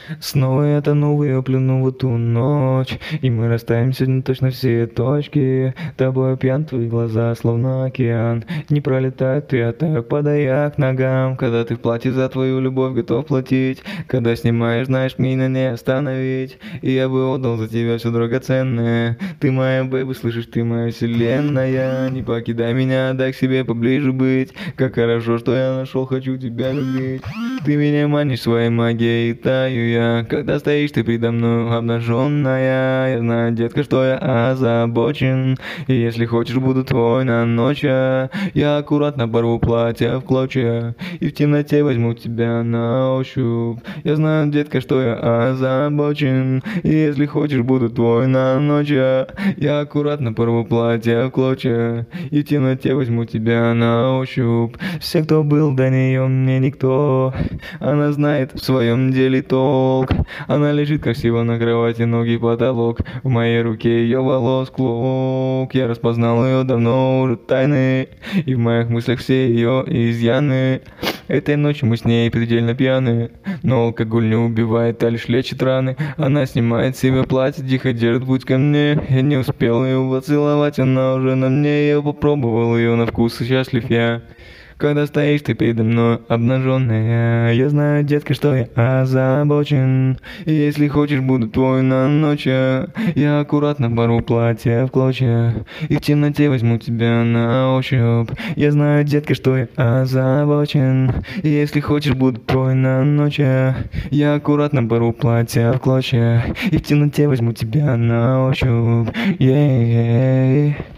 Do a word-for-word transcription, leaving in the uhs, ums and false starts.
Снова это новый, плюну в эту ночь, и мы расставим сегодня точно все точки. Тобой пьян, твои глаза словно океан, не пролетают, я так падая к ногам. Когда ты в платье за твою любовь готов платить, когда снимаешь, знаешь, меня не остановить. И я бы отдал за тебя все драгоценное. Ты моя бэйби, слышишь, ты моя вселенная. Не покидай меня, дай к себе поближе быть. Как хорошо, что я нашел, хочу тебя любить. Ты меня манишь своей магией, таю я. Когда стоишь ты передо мной обнаженная, я знаю, детка, что я озабочен. И если хочешь, буду твой на ночь. Я аккуратно порву платье в клочья и в темноте возьму тебя на ощупь. Я знаю, детка, что я озабочен. И если хочешь, буду твой на ночь. Я аккуратно порву платье в клочья и в темноте возьму тебя на ощупь. Все, кто был до нее, мне никто. Она знает в своем деле толк. Она лежит красиво на кровати, ноги потолок. В моей руке ее волос клок. Я распознал ее давно уже тайны, и в моих мыслях все ее изъяны. Этой ночью мы с ней предельно пьяны, но алкоголь не убивает, а лишь лечит раны. Она снимает с себя платье, тихо держит путь ко мне. Я не успел ее поцеловать, она уже на мне. Я попробовал ее на вкус, и счастлив я. Когда стоишь ты передо мной обнаженная, я знаю, детка, что я озабочен. И если хочешь, буду твой на ночь. Я аккуратно порву платье в клочья и в темноте возьму тебя на ощупь. Я знаю, детка, что я озабочен. И если хочешь, буду твой на ночь. Я аккуратно порву платье в клочья и в темноте возьму тебя на ощупь. Yeah.